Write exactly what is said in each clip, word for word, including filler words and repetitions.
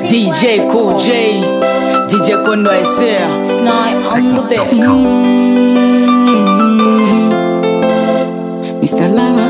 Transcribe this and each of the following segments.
D J Cool J, D J Kondo I say Snipe on the bed. mm-hmm. Mister Lava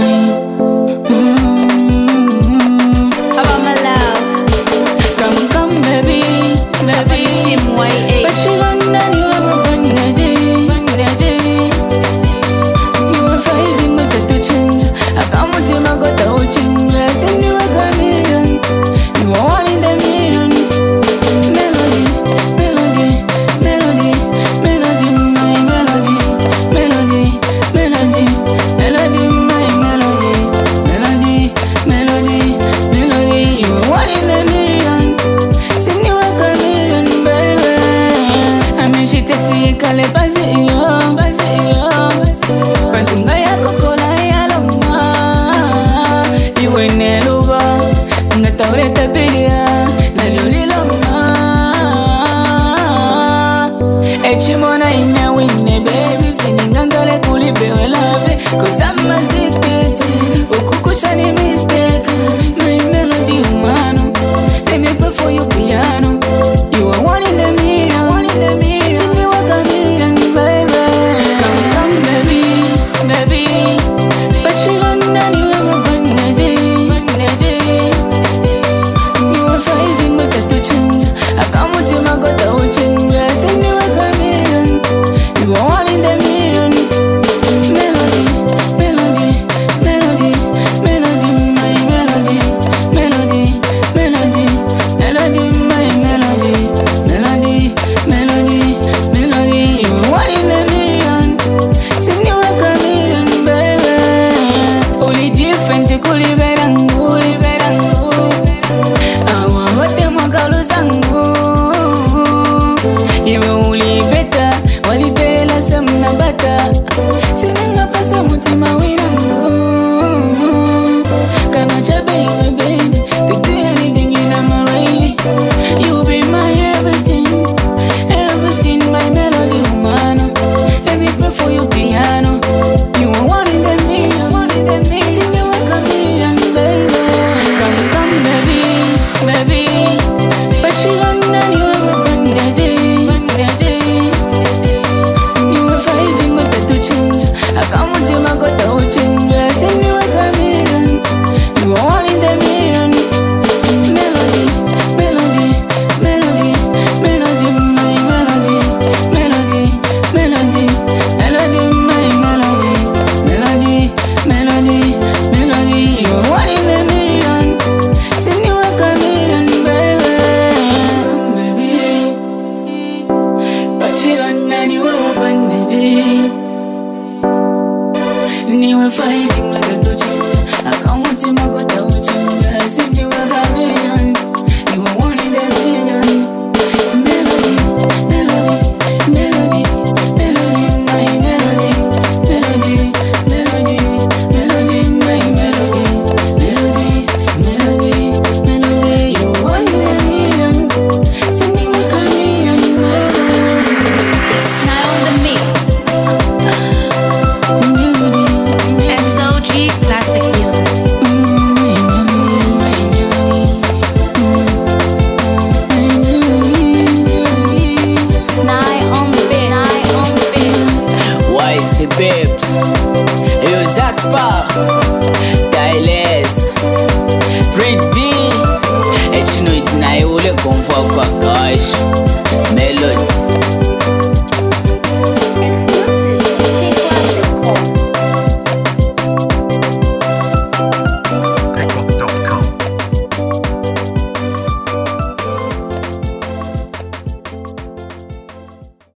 mm-hmm. About my love. Come, come baby, baby Team Y eight. But you don't know you ever been that day, been that day. You were fighting but that to change. I come with you, I got to change. I send you a chameleon. You are all in the million. Melody, melody, melody, melody, my melody, melody, melody, melody, my melody, melody, melody, melody. You are all in the million. Send you a chameleon, baby. I mean she take to you, call it Baji, yo, Baji, yo. Pantunga ya kokola ya loma. You ain't neluba. Ngataureta bilia na luliloma. Echimona ina winne baby. Siningangale kulipewe love. Cause I'm addicted. Ukukusha ni mistake. My melody humano. Let me play for you piano. You are one in the million, one in the million. Sing you a chameleon, baby. Come, come, baby, baby. But you don't know you ever been that day, been that day. You were fighting but that to change. I come with you, I got to change. I sing you a chameleon. You are one in the million. Melody, melody, melody, melody, my melody, melody, melody, melody, my melody, melody, melody, melody. You are one in the million. Sing you a chameleon, baby. Only different, you could live it and go, live it and go. I want what them a call us and go. You only better, only better, some na better. Singing up as a mutima win and go. Can I chat, baby, baby? To do anything in my way. You be my everything, everything, my melody humano. Let me play for you piano. You are one in the million, one in the million. Sing you a chameleon, baby. Come, come, baby, baby. But you don't know you ever been that day, been that day. You were fighting but that to change. I come with you, I got to change. I sing you a chameleon. You are all in the million. Melody, melody, melody, melody, my melody, melody, melody, melody, my melody, melody, melody, melody. You are all in the million. Sing you a chameleon, baby, baby. But you don't know you ever been that day. You were fighting but that to change. I come with you, I got to change. I sing you a chameleon. You are one in the million. Melody, melody, melody, melody, my melody, melody, melody, melody, my melody, melody, melody, melody. You are one in a million. Sing you a chameleon, baby. It's Snipe on the mix. S O G classic music. Snipe on the bed. Snipe on the bed. Why is the babes? Yo, Zach Pa, Dyles, Free D. Et you know it's na yule kumfa kwa cash.